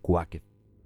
Quaker.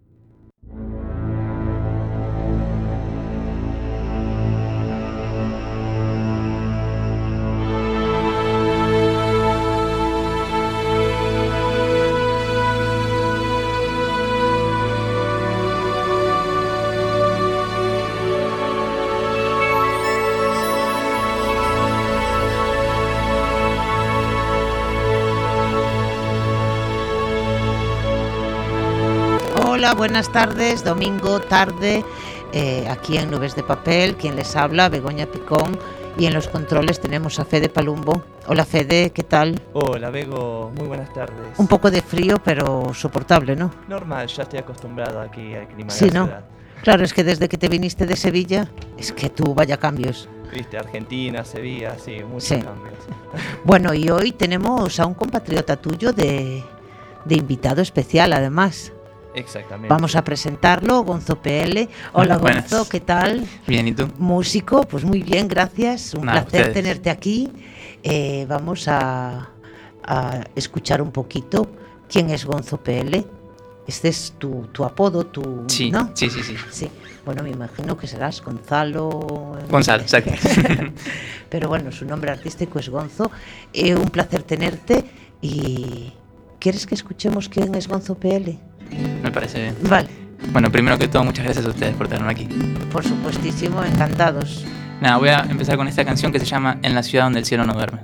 Hola, buenas tardes, domingo tarde, aquí en Nubes de Papel, quien les habla, Begoña Picón, y en los controles tenemos a Fede Palumbo. Hola Fede, ¿qué tal? Hola Bego, muy buenas tardes. Un poco de frío, pero soportable, ¿no? Normal, ya estoy acostumbrado aquí al clima Sí, de la ¿no? ciudad. Claro, es que desde que te viniste de Sevilla, es que tú vaya cambios. Viste, Argentina, Sevilla, sí, muchos Sí. cambios. Bueno, y hoy tenemos a un compatriota tuyo de invitado especial, además. Exactamente. Vamos a presentarlo, Gonzo PL. Hola Buenas. Gonzo, ¿qué tal? Bien, ¿y tú? Músico, pues muy bien, gracias. Un Nada, placer ustedes. tenerte aquí. Vamos a escuchar un poquito quién es Gonzo PL. Este es tu apodo, Sí, ¿no? sí. Sí. Bueno, me imagino que serás Gonzalo. Gonzalo, exacto. Pero bueno, su nombre artístico es Gonzo. Un placer tenerte. ¿Y quieres que escuchemos quién es Gonzo PL? Me parece bien. Vale, Bueno, primero que todo, muchas gracias a ustedes por tenerme aquí. por supuestísimo, encantados. Nada, voy a empezar con esta canción que se llama En la ciudad donde el cielo no duerme.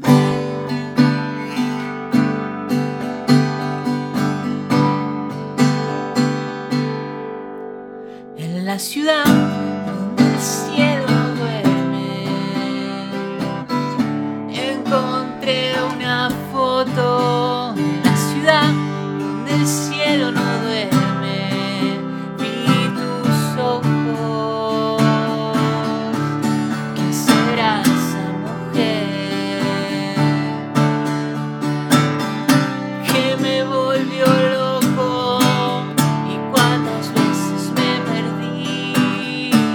En la ciudad donde el cielo no duerme, encontré una foto. En la ciudad donde el cielo no duerme, vi tus ojos. ¿Quién será esa mujer que me volvió loco? Y cuántas veces me perdí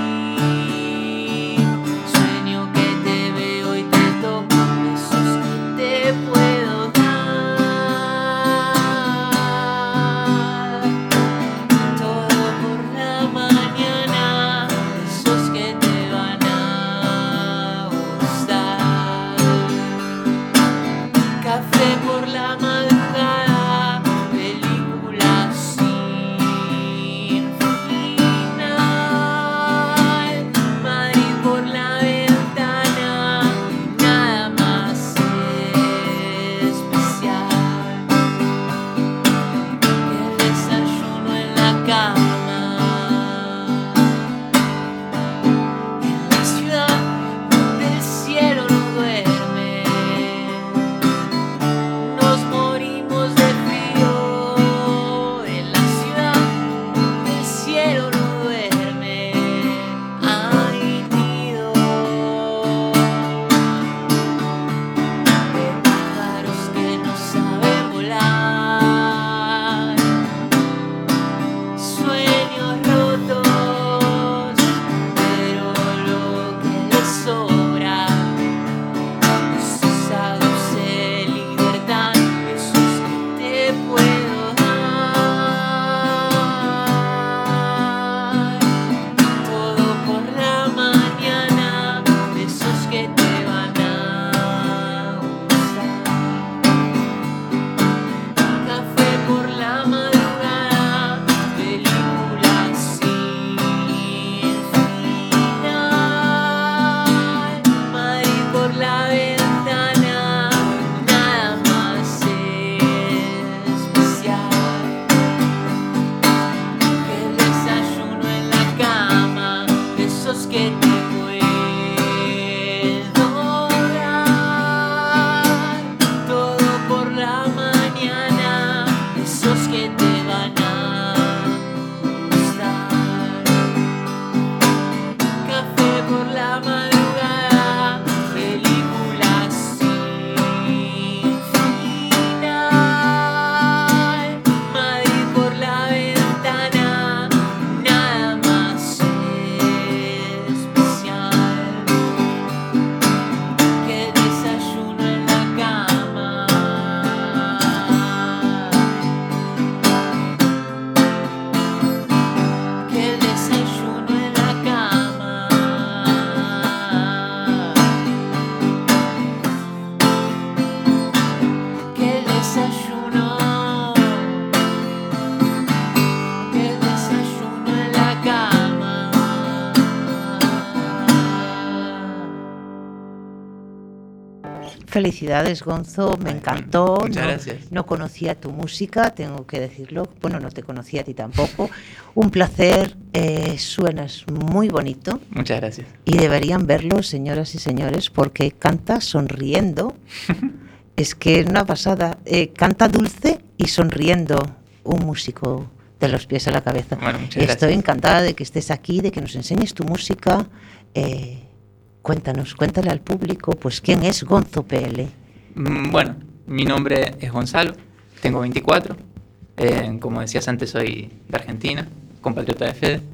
Felicidades, Gonzo, me Ay, encantó. muchas no, gracias. no conocía tu música, tengo que decirlo. Bueno, no te conocía a ti tampoco. Un placer, suenas muy bonito Muchas gracias. y deberían verlo, señoras y señores, porque canta sonriendo. Es que es una pasada. Canta dulce y sonriendo, un músico de los pies a la cabeza. Bueno, muchas Estoy gracias. encantada de que estés aquí, de que nos enseñes tu música. Cuéntale al público, pues, ¿quién es Gonzo PL? Bueno, mi nombre es Gonzalo, tengo 24. Como decías antes, soy de Argentina, compatriota de Fede.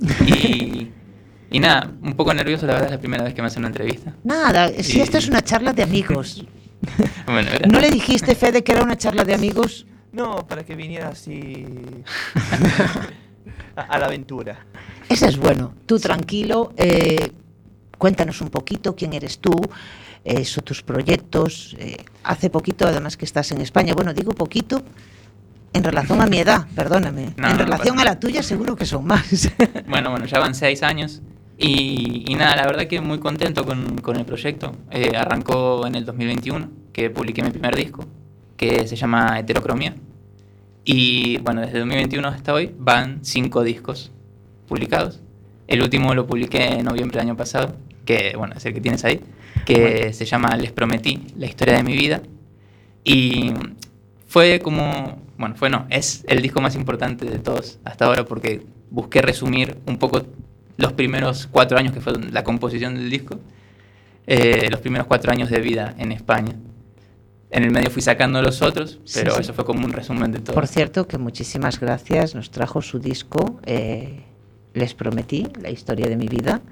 Y nada, un poco nervioso, la verdad, es la primera vez que me hacen una entrevista. Nada, si Y- esto es una charla de amigos. Bueno, ¿No le dijiste, Fede, que era una charla de amigos? No, para que viniera así a la aventura. Ese es bueno. Tú tranquilo, cuéntanos un poquito quién eres tú, son tus proyectos. Hace poquito, además, que estás en España. Bueno, digo poquito en relación a mi edad, perdóname. No, en no relación pasa a la tuya, seguro que son más. Bueno, ya van 6 años y nada, la verdad que muy contento con el proyecto. Arrancó en el 2021, que publiqué mi primer disco, que se llama Heterocromía. Y bueno, desde 2021 hasta hoy van 5 discos publicados. El último lo publiqué en noviembre del año pasado, que bueno, es el que tienes ahí, que se llama Les Prometí, la historia de mi vida. Y fue como, bueno, es el disco más importante de todos hasta ahora porque busqué resumir un poco los primeros 4 años que fue la composición del disco, los primeros 4 años de vida en España. En el medio fui sacando los otros, pero Sí, sí. eso fue como un resumen de todo. Por cierto, que muchísimas gracias. Nos trajo su disco, Les Prometí, la historia de mi vida.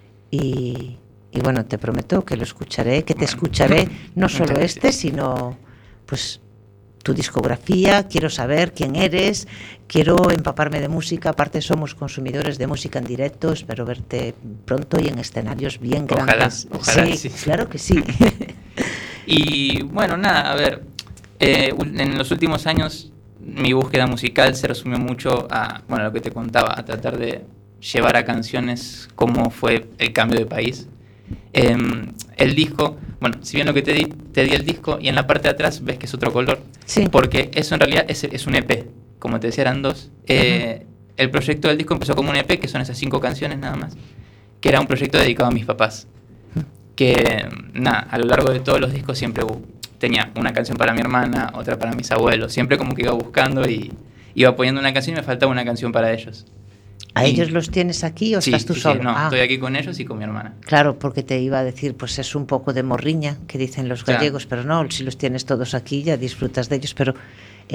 Y bueno, te prometo que lo escucharé, que te Bueno, escucharé no muchas solo gracias. este, sino pues tu discografía. Quiero saber quién eres, quiero empaparme de música. Aparte, somos consumidores de música en directo. Espero verte pronto y en escenarios bien Ojalá, grandes. ojalá, sí, sí. claro que sí. Y bueno, nada, a ver, en los últimos años mi búsqueda musical se resumió mucho a, bueno, lo que te contaba, a tratar de llevar a canciones cómo fue el cambio de país. El disco, bueno, si bien lo que te di el disco y en la parte de atrás ves que es otro color, Sí. porque eso en realidad es un EP, como te decía, eran 2. El proyecto del disco empezó como un EP, que son esas 5 canciones nada más, que era un proyecto dedicado a mis papás. Que nada, a lo largo de todos los discos siempre tenía una canción para mi hermana, otra para mis abuelos, siempre como que iba buscando y iba poniendo una canción y me faltaba una canción para ellos. ¿A Y- ellos los tienes aquí o Sí, estás tú sí, sí, solo? no, Ah. estoy aquí con ellos y con mi hermana. Claro, porque te iba a decir, pues es un poco de morriña, que dicen los Claro. gallegos, pero no, si los tienes todos aquí ya disfrutas de ellos, pero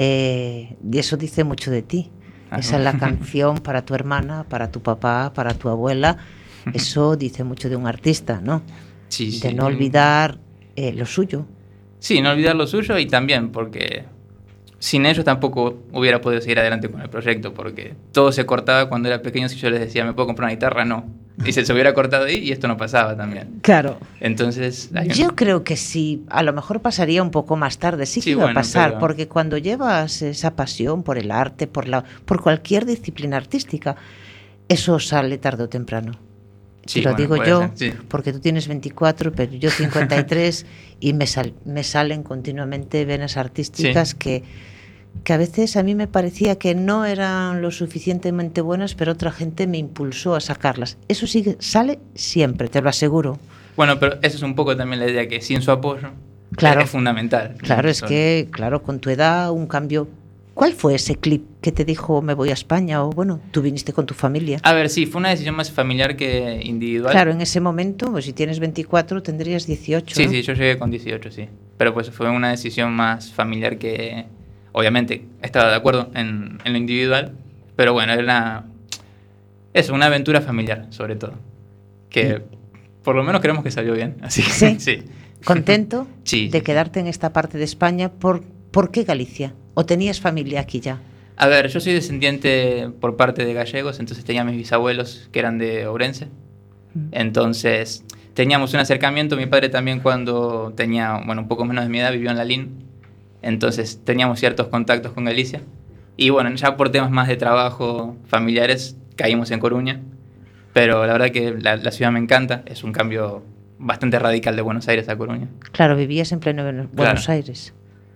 y eso dice mucho de ti. Ah, Esa es la canción para tu hermana, para tu papá, para tu abuela, eso dice mucho de un artista, ¿no? Sí, sí. De no olvidar lo suyo. Sí, no olvidar lo suyo y también porque sin ellos tampoco hubiera podido seguir adelante con el proyecto porque todo se cortaba cuando era pequeño. Si yo les decía, ¿me puedo comprar una guitarra? No. Y se hubiera cortado ahí y esto no pasaba también. Claro. Entonces, hay un- Yo creo que sí, a lo mejor pasaría un poco más tarde, sí que Sí, iba a bueno, pasar, pero- porque cuando llevas esa pasión por el arte, por cualquier disciplina artística, eso sale tarde o temprano. Sí, Te lo bueno, digo puede yo, ser, sí. porque tú tienes 24, pero yo 53, y me salen continuamente venas artísticas que a veces a mí me parecía que no eran lo suficientemente buenas, pero otra gente me impulsó a sacarlas. Eso sale siempre, te lo aseguro. Bueno, pero eso es un poco también la idea, que sin su apoyo Claro. es fundamental. Claro, es Son- que, claro, con tu edad, un cambio. ¿Cuál fue ese clip que te dijo me voy a España? O bueno, tú viniste con tu familia. A ver, sí, fue una decisión más familiar que individual. Claro, en ese momento, pues si tienes 24, tendrías 18. Sí, ¿no? sí, yo llegué con 18, sí. Pero pues fue una decisión más familiar que, obviamente, estaba de acuerdo en lo individual, pero bueno, era una aventura familiar, sobre todo. Que por lo menos creemos que salió bien, así que ¿Sí? sí. ¿Contento Sí, de sí, quedarte en esta parte de España? ¿Por qué Galicia? ¿O tenías familia aquí ya? A ver, yo soy descendiente por parte de gallegos, entonces tenía mis bisabuelos que eran de Ourense. Entonces teníamos un acercamiento. Mi padre también, cuando tenía, bueno, un poco menos de mi edad, vivió en Lalín. Entonces teníamos ciertos contactos con Galicia. Y bueno, ya por temas más de trabajo familiares caímos en Coruña. Pero la verdad que la ciudad me encanta, es un cambio bastante radical de Buenos Aires a Coruña. Claro, vivías en pleno Buenos Claro. Aires.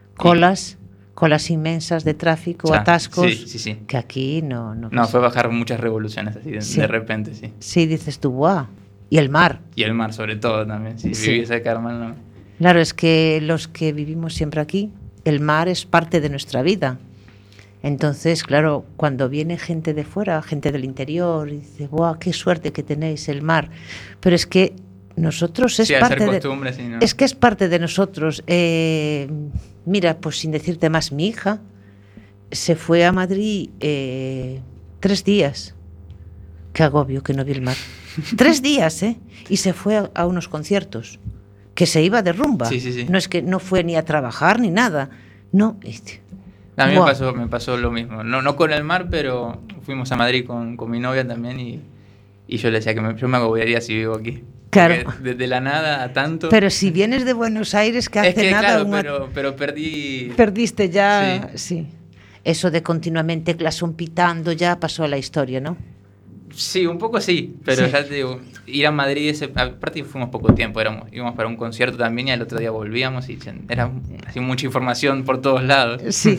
Colas inmensas de tráfico, O sea, atascos, sí. que aquí no. No, fue bajar muchas revoluciones así Sí. de repente, sí. Sí, dices tú, ¡guau! Y el mar. Y el mar sobre todo también, si Sí. vivís cerca del mar, no. Claro, es que los que vivimos siempre aquí, el mar es parte de nuestra vida. Entonces, claro, cuando viene gente de fuera, gente del interior, y dice, ¡guau, qué suerte que tenéis el mar! Pero es que nosotros es Sí, al parte ser de... costumbre, sí, ¿no? Es que es parte de nosotros. Mira, pues sin decirte más, mi hija se fue a Madrid 3 días. Qué agobio que no vi el mar. 3 días, ¿eh? Y se fue a unos conciertos, que se iba de rumba. Sí. No es que no fue ni a trabajar ni nada. No. A mí Buah. me pasó lo mismo. No con el mar, pero fuimos a Madrid con mi novia también y yo le decía que yo me agobiaría si vivo aquí. Claro. Porque desde la nada a tanto... Pero si vienes de Buenos Aires, que hace es que nada... claro, pero perdí... Perdiste ya... Sí. Sí. Eso de continuamente clasón pitando ya pasó a la historia, ¿no? Sí, un poco sí, pero Sí. ya te digo, ir a Madrid, aparte fuimos poco tiempo, íbamos para un concierto también y al otro día volvíamos y era así mucha información por todos lados. Sí,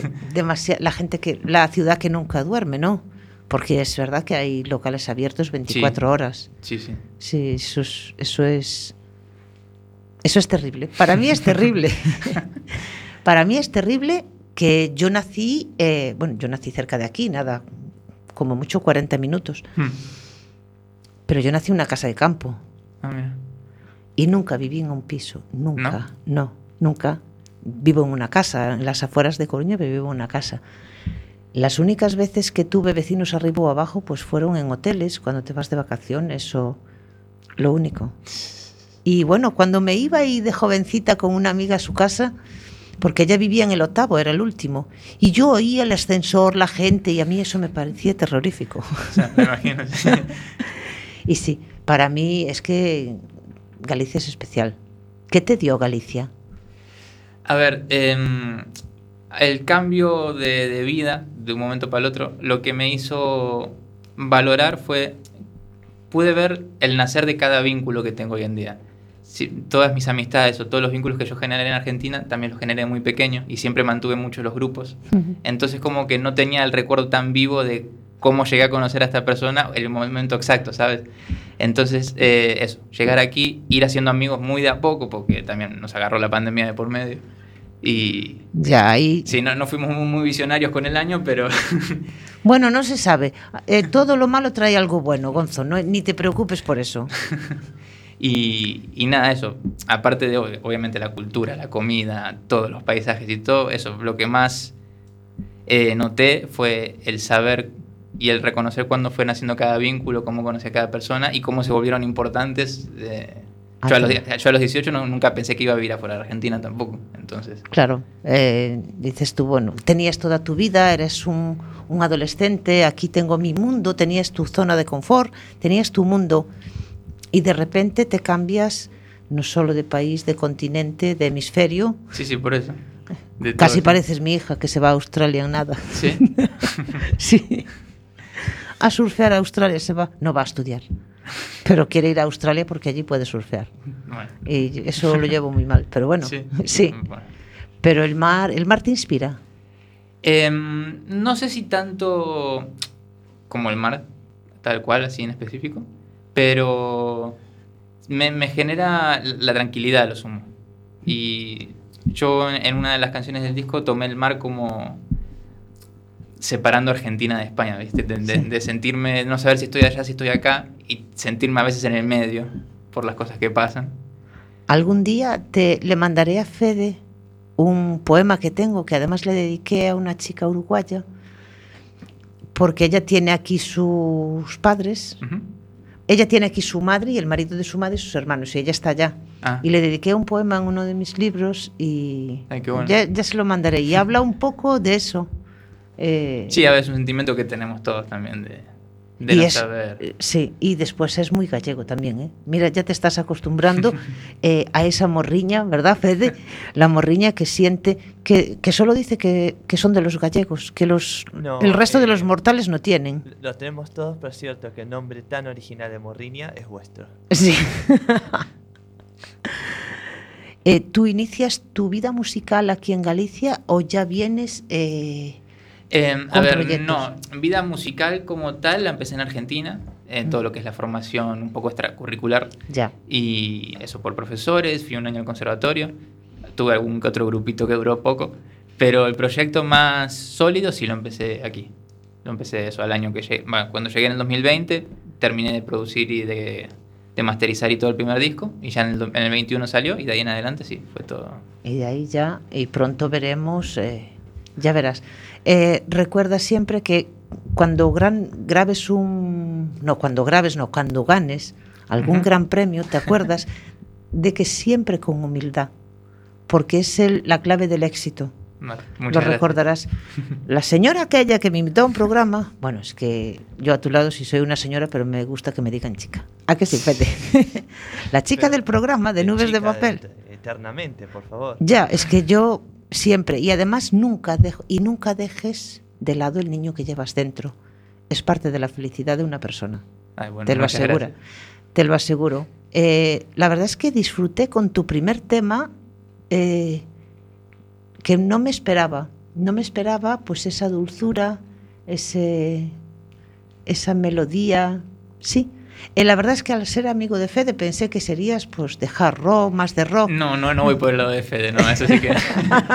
la ciudad que nunca duerme, ¿no? Porque es verdad que hay locales abiertos 24 horas. Sí. Sí, eso es terrible. Para mí es terrible. Para mí es terrible que yo nací cerca de aquí, nada, como mucho 40 minutos. Pero yo nací en una casa de campo. Ah, mira. Y nunca viví en un piso, nunca, nunca. Vivo en una casa, en las afueras de Coruña, pero vivo en una casa. Las únicas veces que tuve vecinos arriba o abajo, pues fueron en hoteles, cuando te vas de vacaciones o lo único. Y bueno, cuando me iba y de jovencita con una amiga a su casa, porque ella vivía en el 8º, era el último, y yo oía el ascensor, la gente, y a mí eso me parecía terrorífico. O sea, me imagino. Sí. Y sí, para mí es que Galicia es especial. ¿Qué te dio Galicia? A ver, el cambio de vida de un momento para el otro, lo que me hizo valorar pude ver el nacer de cada vínculo que tengo hoy en día. Sí, todas mis amistades o todos los vínculos que yo generé en Argentina también los generé muy pequeño y siempre mantuve mucho los grupos. Entonces como que no tenía el recuerdo tan vivo de cómo llegué a conocer a esta persona en el momento exacto, ¿sabes? Entonces eso, llegar aquí, ir haciendo amigos muy de a poco porque también nos agarró la pandemia de por medio. Y ya ahí... Sí, no fuimos muy visionarios con el año, pero... Bueno, no se sabe. Todo lo malo trae algo bueno, Gonzo, ni te preocupes por eso. Y nada, eso, aparte de obviamente la cultura, la comida, todos los paisajes y todo eso, lo que más noté fue el saber y el reconocer cuándo fue naciendo cada vínculo, cómo conocí a cada persona y cómo se volvieron importantes. Yo a los 18 nunca pensé que iba a vivir afuera de Argentina tampoco, entonces... Claro, dices tú, bueno, tenías toda tu vida, eres un adolescente, aquí tengo mi mundo, tenías tu zona de confort, tenías tu mundo... Y de repente te cambias no solo de país, de continente, de hemisferio. Sí, por eso. Casi pareces mi hija que se va a Australia en nada. ¿Sí? Sí. A surfear a Australia se va. No va a estudiar. Pero quiere ir a Australia porque allí puede surfear. Bueno. Y eso lo llevo muy mal. Pero bueno, sí. Bueno. Pero el mar te inspira. No sé si tanto como el mar, tal cual, así en específico. Pero me genera la tranquilidad a lo sumo. Y yo en una de las canciones del disco tomé el mar como separando Argentina de España, ¿viste? De sentirme, no saber si estoy allá, si estoy acá, y sentirme a veces en el medio por las cosas que pasan. Algún día le mandaré a Fede un poema que tengo, que además le dediqué a una chica uruguaya, porque ella tiene aquí sus padres. Uh-huh. Ella tiene aquí su madre y el marido de su madre y sus hermanos, y ella está allá. Y le dediqué un poema en uno de mis libros y ay, qué bueno. ya se lo mandaré. Y habla un poco de eso. Sí, a veces es un sentimiento que tenemos todos también de no saber. Sí, y después es muy gallego también, ¿eh? Mira, ya te estás acostumbrando a esa morriña, ¿verdad, Fede? La morriña que siente, que solo dice que son de los gallegos, que el resto de los mortales no tienen. Lo tenemos todos, pero es cierto que el nombre tan original de morriña es vuestro. Sí. ¿Tú inicias tu vida musical aquí en Galicia o ya vienes A con ver, proyectos? no, vida musical como tal la empecé en Argentina, en todo lo que es la formación un poco extracurricular. Ya. Y eso por profesores, fui un año al conservatorio, tuve algún que otro grupito que duró poco, pero el proyecto más sólido sí lo empecé aquí. Lo empecé eso al año que llegué. Bueno, cuando llegué en el 2020, terminé de producir y de masterizar y todo el primer disco, y ya en el 21 salió, y de ahí en adelante sí, fue todo. Y de ahí ya, y pronto veremos, ya verás. Recuerda siempre que cuando cuando ganes algún gran premio, te acuerdas de que siempre con humildad, porque es la clave del éxito. Vale, Lo muchas gracias. recordarás. La señora aquella que me invitó a un programa, bueno, es que yo a tu lado sí soy una señora, pero me gusta que me digan chica. ¿A que sí, Fede? La chica Pero del programa de Nubes de chica, Papel. Eternamente, por favor. Ya, es que yo siempre, y además nunca dejes de lado el niño que llevas dentro. Es parte de la felicidad de una persona. Ay, bueno, Te lo muchas aseguro. gracias. Te lo aseguro. La verdad es que disfruté con tu primer tema, que no me esperaba. No me esperaba pues esa dulzura, esa melodía. Sí. La verdad es que al ser amigo de Fede pensé que serías pues de hard rock, más de rock. No voy por el lado de Fede, no, eso sí que...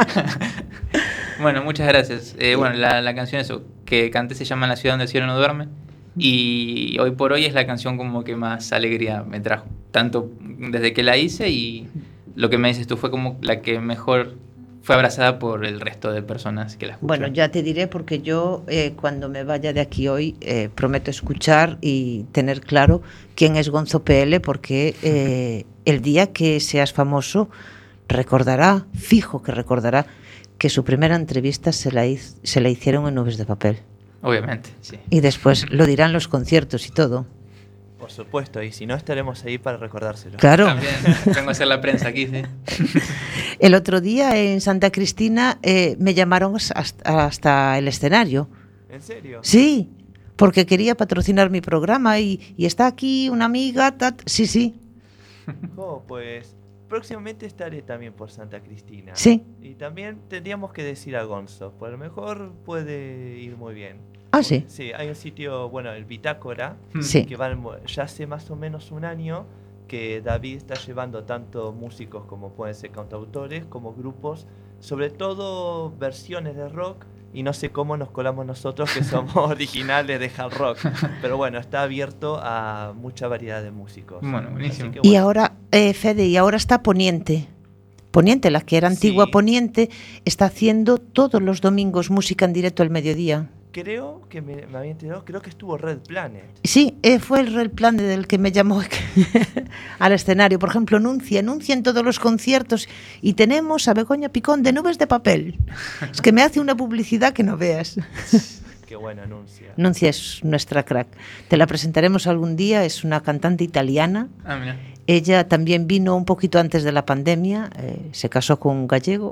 Bueno, muchas gracias. Bueno, la canción eso, que canté se llama La ciudad donde el cielo no duerme, y hoy por hoy es la canción como que más alegría me trajo, tanto desde que la hice, y lo que me dices tú fue como la que mejor fue abrazada por el resto de personas que la escuchan. Bueno, ya te diré porque yo cuando me vaya de aquí hoy prometo escuchar y tener claro quién es Gonzo PL, porque el día que seas famoso recordará, fijo que recordará, que su primera entrevista se la hicieron en Nubes de Papel. Obviamente, sí. Y después lo dirán los conciertos y todo. Por supuesto, y si no, estaremos ahí para recordárselo. Claro. También vengo a hacer la prensa aquí, sí. El otro día en Santa Cristina me llamaron hasta el escenario. ¿En serio? Sí, porque quería patrocinar mi programa y está aquí una amiga. Sí. Oh, pues próximamente estaré también por Santa Cristina. Sí. Y también tendríamos que decir a Gonzo, por lo mejor puede ir muy bien. Ah, sí. Sí, hay un sitio, bueno, el Bitácora, Sí. que ya hace más o menos un año que David está llevando tanto músicos como pueden ser cantautores, como grupos, sobre todo versiones de rock, y no sé cómo nos colamos nosotros que somos originales de hard rock, pero bueno, está abierto a mucha variedad de músicos. Bueno, buenísimo. Así que Y bueno. ahora, Fede, y ahora está Poniente. Poniente, la que era antigua Sí. Poniente, está haciendo todos los domingos música en directo al mediodía. Creo que me había enterado, creo que estuvo Red Planet. Sí, fue el Real Plan del que me llamó al escenario. Por ejemplo, anuncia en todos los conciertos y tenemos a Begoña Picón de Nubes de Papel. Es que me hace una publicidad que no veas. Qué buen anuncio. Nuncia es nuestra crack. Te la presentaremos algún día, es una cantante italiana. Ah, mira. Ella también vino un poquito antes de la pandemia, se casó con un gallego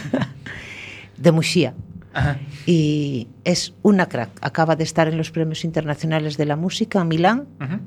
de Muxía. Ajá. Y es una crack. Acaba de estar en los Premios Internacionales de la Música en Milán. Ujú.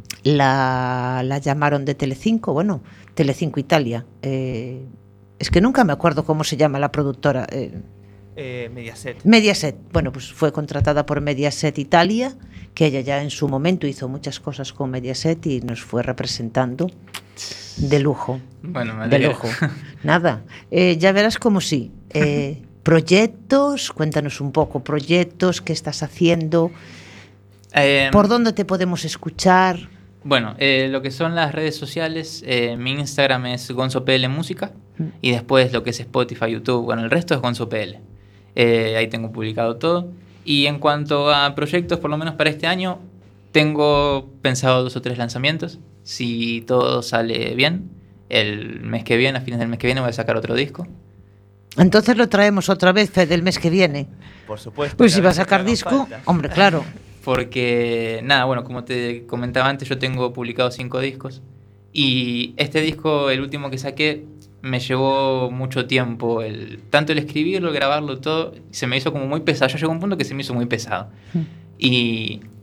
La llamaron de Telecinco, bueno, Telecinco Italia. Es que nunca me acuerdo cómo se llama la productora. Mediaset. Mediaset. Bueno, pues fue contratada por Mediaset Italia, que ella ya en su momento hizo muchas cosas con Mediaset y nos fue representando de lujo. Bueno, me De alegra. lujo. Nada. Ya verás como sí. Proyectos, cuéntanos un poco, proyectos, qué estás haciendo, por dónde te podemos escuchar. Bueno, lo que son las redes sociales, mi Instagram es GonzoPL Música, y después lo que es Spotify, YouTube, bueno, el resto es GonzoPL. Ahí tengo publicado todo. Y en cuanto a proyectos, por lo menos para este año, tengo pensado 2 o 3 lanzamientos. Si todo sale bien, el mes que viene, a fines del mes que viene, voy a sacar otro disco. Entonces lo traemos otra vez, Fede, el mes que viene. Por supuesto. Pues si cada va a vez que sacar haga disco, falta. hombre, claro. Porque, nada, bueno, como te comentaba antes, yo tengo publicado 5 discos. Y este disco, el último que saqué, me llevó mucho tiempo. Tanto el escribirlo, el grabarlo, todo, se me hizo como muy pesado. Yo llegué a un punto que se me hizo muy pesado. Y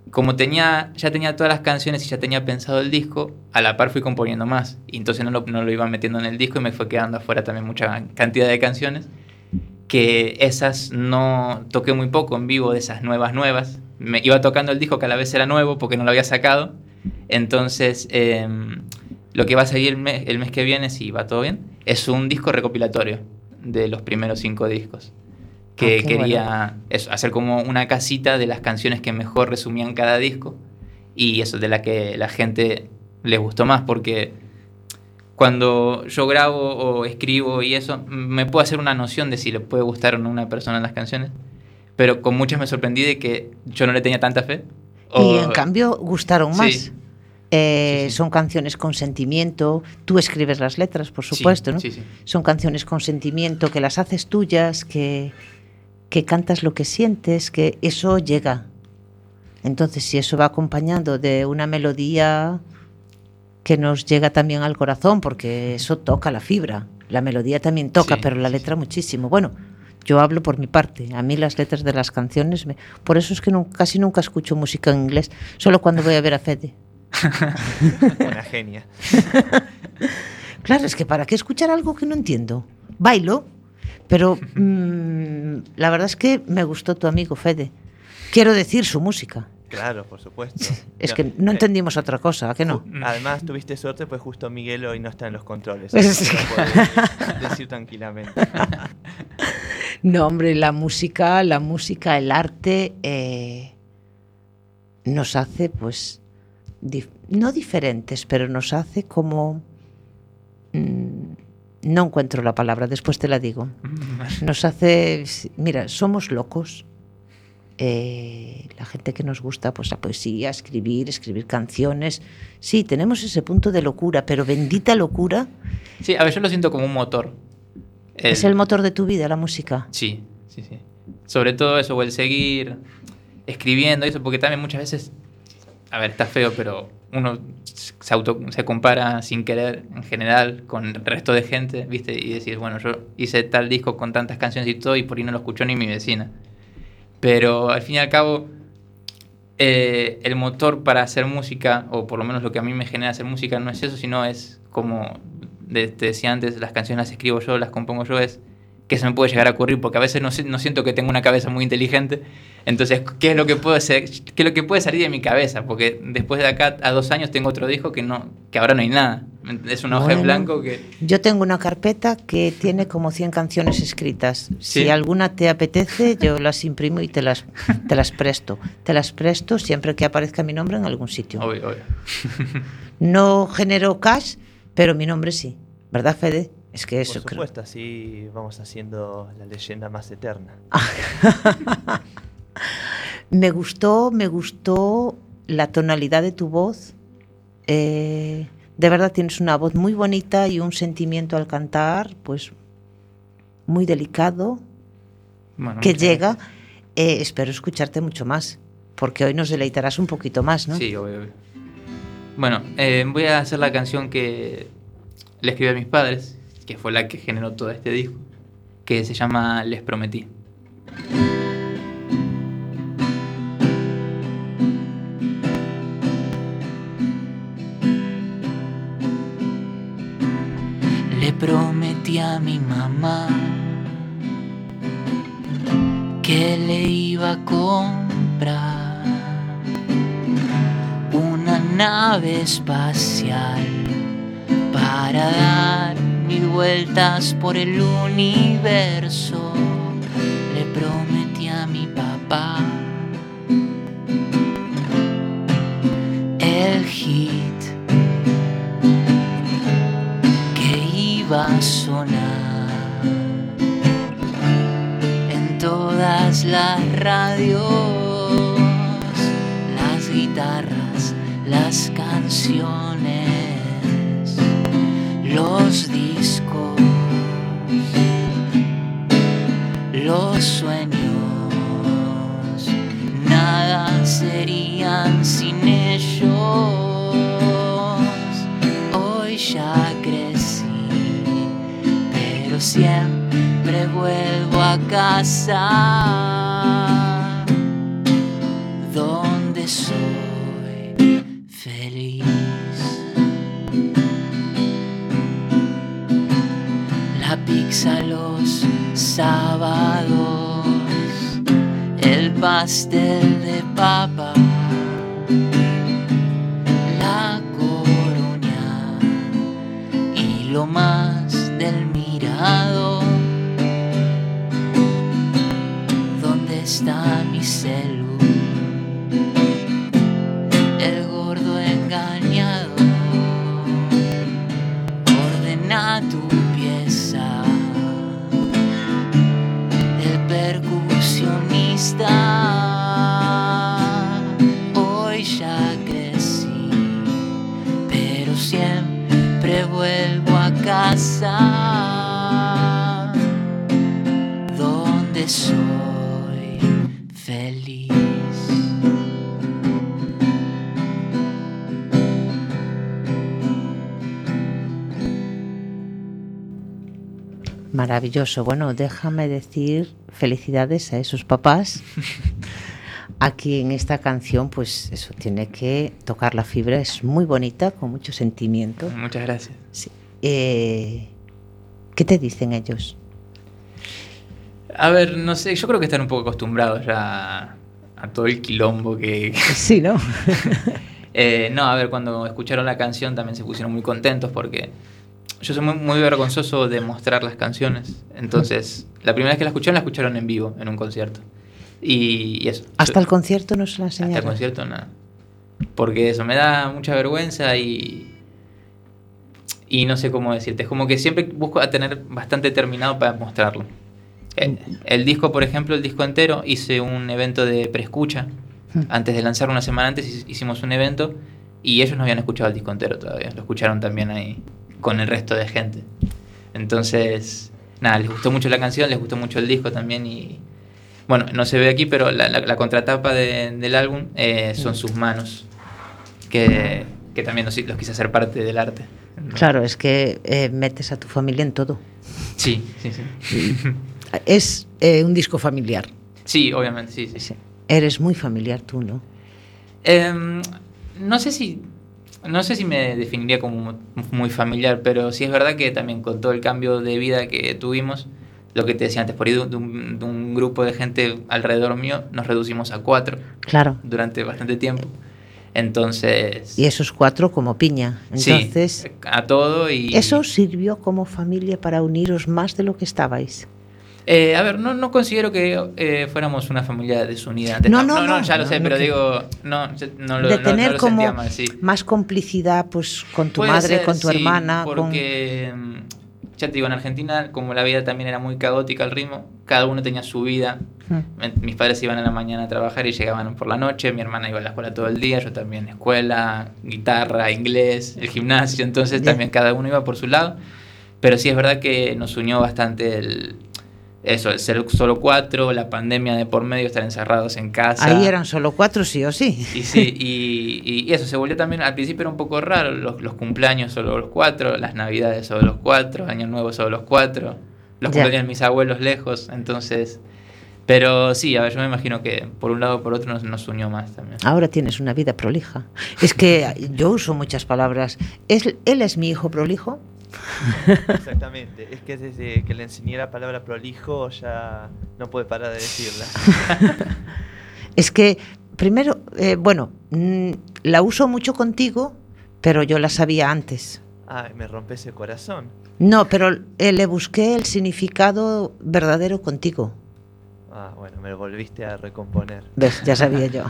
como ya tenía todas las canciones y ya tenía pensado el disco, a la par fui componiendo más. Y entonces no lo iba metiendo en el disco y me fue quedando afuera también mucha cantidad de canciones. Que esas no toqué muy poco en vivo, de esas nuevas. Me iba tocando el disco que a la vez era nuevo porque no lo había sacado. Entonces, lo que va a seguir el mes que viene, si va todo bien, es un disco recopilatorio de los primeros 5 discos. Que quería hacer como una casita de las canciones que mejor resumían cada disco y eso de la que la gente les gustó más, porque cuando yo grabo o escribo y eso, me puedo hacer una noción de si le puede gustar o no a una persona las canciones, pero con muchas me sorprendí de que yo no le tenía tanta fe. Y en cambio gustaron más. Sí. Sí. Son canciones con sentimiento. Tú escribes las letras, por supuesto, ¿no? Sí. Son canciones con sentimiento, que las haces tuyas, que cantas lo que sientes, que eso llega. Entonces, si eso va acompañando de una melodía que nos llega también al corazón, porque eso toca la fibra. La melodía también toca, pero la letra muchísimo. Bueno, yo hablo por mi parte. A mí las letras de las canciones... Por eso es que casi nunca escucho música en inglés, solo cuando voy a ver a Fede. Una genia. Claro, es que ¿para qué escuchar algo que no entiendo? Bailo, pero la verdad es que me gustó tu amigo Fede. Quiero decir, su música. Claro, por supuesto. Es que no entendimos otra cosa, ¿a qué no? Además, tuviste suerte, pues justo Miguel hoy no está en los controles. Sí. Así que lo puedes decir tranquilamente. No, hombre, la música, el arte nos hace, pues, no diferentes, pero nos hace como... no encuentro la palabra, después te la digo. Nos hace... Mira, somos locos. La gente que nos gusta, pues, la poesía, escribir canciones. Sí, tenemos ese punto de locura, pero bendita locura. Sí, a ver, yo lo siento como un motor. ¿Es el motor de tu vida, la música? Sí. Sobre todo eso, o el seguir escribiendo, eso, porque también muchas veces, a ver, está feo, pero uno se compara sin querer, en general, con el resto de gente, ¿viste? Y decir, bueno, yo hice tal disco con tantas canciones y todo, y por ahí no lo escuchó ni mi vecina. Pero al fin y al cabo, el motor para hacer música, o por lo menos lo que a mí me genera hacer música, no es eso, sino es como te decía antes, las canciones las escribo yo, las compongo yo, es que se me puede llegar a ocurrir, porque a veces no siento que tengo una cabeza muy inteligente. Entonces, ¿qué es lo que puede ser? ¿Qué es lo que puede salir de mi cabeza? Porque después de acá a 2 años tengo otro disco que ahora no hay nada. Es una hoja en blanco que... Yo tengo una carpeta que tiene como 100 canciones escritas. ¿Sí? Si alguna te apetece, yo las imprimo y te las presto. Te las presto siempre que aparezca mi nombre en algún sitio. Obvio. No genero cash, pero mi nombre sí. ¿Verdad, Fede? Es que eso, por supuesto, así vamos haciendo la leyenda más eterna. Me gustó la tonalidad de tu voz. De verdad tienes una voz muy bonita y un sentimiento al cantar, pues muy delicado, bueno, que llega. Espero escucharte mucho más, porque hoy nos deleitarás un poquito más, ¿no? Sí, obvio. Bueno, voy a hacer la canción que le escribí a mis padres, que fue la que generó todo este disco, que se llama Les Prometí. Le prometí a mi mamá que le iba a comprar una nave espacial para dar 1000 vueltas por el universo. Le prometí a mi papá el hit que iba a sonar en todas las radios, las guitarras, las canciones, los discos, los sueños, nada serían sin ellos. Hoy ya crecí, pero siempre vuelvo a casa, donde donde soy feliz. La pizza los sábados, el pastel de papa, la Coruña y lo más del Mirador. ¿Dónde está mi celu? El gordo engañado. Ordena tu pieza. El percusionista. Hoy ya crecí, pero siempre vuelvo a casa, donde soy feliz. Maravilloso. Bueno, déjame decir felicidades a esos papás. Aquí en esta canción, pues eso tiene que tocar la fibra. Es muy bonita, con mucho sentimiento. Muchas gracias. Sí. ¿Qué te dicen ellos? A ver, no sé, yo creo que están un poco acostumbrados ya a todo el quilombo que... Sí, ¿no? No, a ver, cuando escucharon la canción también se pusieron muy contentos porque yo soy muy vergonzoso de mostrar las canciones. Entonces, la primera vez que la escucharon en vivo, en un concierto. Y eso. ¿Hasta el concierto no se la enseñaron? Hasta el concierto nada. Porque eso, me da mucha vergüenza y no sé cómo decirte. Es como que siempre busco a tener bastante terminado para mostrarlo. El disco, por ejemplo, el disco entero, hice un evento de preescucha. Antes de lanzar, una semana antes, hicimos un evento y ellos no habían escuchado el disco entero todavía. Lo escucharon también ahí con el resto de gente. Entonces, nada, les gustó mucho la canción, les gustó mucho el disco también y... Bueno, no se ve aquí, pero la contratapa del álbum son sus manos, que también los quise hacer parte del arte. Claro, es que metes a tu familia en todo. Sí. Es un disco familiar. Sí, obviamente, sí. Eres muy familiar tú, ¿no? No sé si me definiría como muy familiar, pero sí es verdad que también con todo el cambio de vida que tuvimos, lo que te decía antes, por ahí de un grupo de gente alrededor mío, nos reducimos a 4. Claro. Durante bastante tiempo. Entonces... Y esos 4 como piña. Entonces, sí, a todo y... ¿Eso sirvió como familia para uniros más de lo que estabais? A ver, no considero que fuéramos una familia desunida antes. No, ya lo sé, pero digo, no de tener lo como sentía mal, sí. más complicidad pues con tu Puede madre, ser, con tu sí, hermana. Porque, ya te digo, en Argentina, como la vida también era muy caótica al ritmo, cada uno tenía su vida. Mis padres iban a la mañana a trabajar y llegaban por la noche, mi hermana iba a la escuela todo el día, yo también escuela, guitarra, inglés, el gimnasio, entonces también cada uno iba por su lado. Pero sí es verdad que nos unió bastante el ser solo 4, la pandemia de por medio, estar encerrados en casa. Ahí eran solo 4 sí o sí. Y sí, y eso se volvió también, al principio era un poco raro, los cumpleaños solo los 4, las navidades solo los 4, Año Nuevo solo los 4, los cumpleaños de mis abuelos lejos, entonces... Pero sí, a ver, yo me imagino que por un lado o por otro nos unió más también. Ahora tienes una vida prolija. Es que yo uso muchas palabras. ¿Él es mi hijo prolijo? Exactamente, es que desde que le enseñé la palabra prolijo ya no puede parar de decirla. Es que primero, la uso mucho contigo, pero yo la sabía antes. Ah, me rompes el corazón. No, pero le busqué el significado verdadero contigo. Ah, bueno, me lo volviste a recomponer. ¿Ves? Ya sabía yo.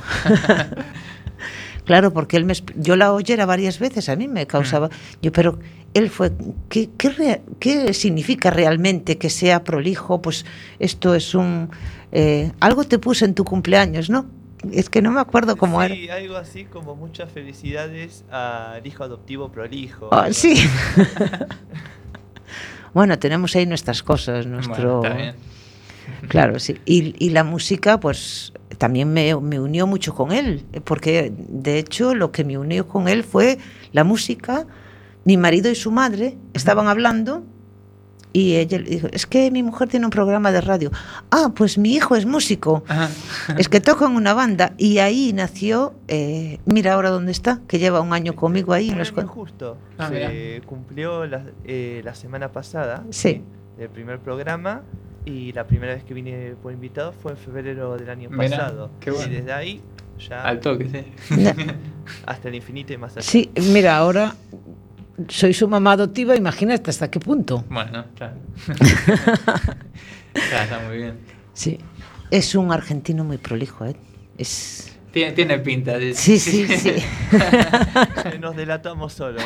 Claro, porque yo la oyera varias veces, a mí me causaba... pero él fue... ¿Qué significa realmente que sea prolijo? Pues esto es un... algo te puse en tu cumpleaños, ¿no? Es que no me acuerdo cómo era. Sí, algo así como muchas felicidades al hijo adoptivo prolijo. Oh, sí. Bueno, tenemos ahí nuestras cosas, nuestro... Bueno, está bien. Claro, sí. Y la música, pues también me unió mucho con él, porque de hecho lo que me unió con él fue la música. Mi marido y su madre estaban hablando Y ella le dijo, es que mi mujer tiene un programa de radio. Ah, pues mi hijo es músico. Ajá. Es que toca en una banda. Y ahí nació, mira ahora dónde está, que lleva un año conmigo ahí. En Un la año escuela. justo. Ah, Se cumplió la semana pasada. Sí. El primer programa. Y la primera vez que vine por invitado fue en febrero del año Mirá, pasado. qué bueno. Y desde ahí ya Al toque, sí. hasta el infinito y más allá. Sí, mira, ahora soy su mamá adoptiva, imagínate hasta qué punto. Bueno, claro. Claro, está muy bien. Sí. Es un argentino muy prolijo, ¿eh? Es... Tiene pinta de... Sí, sí, sí. Nos delatamos solos.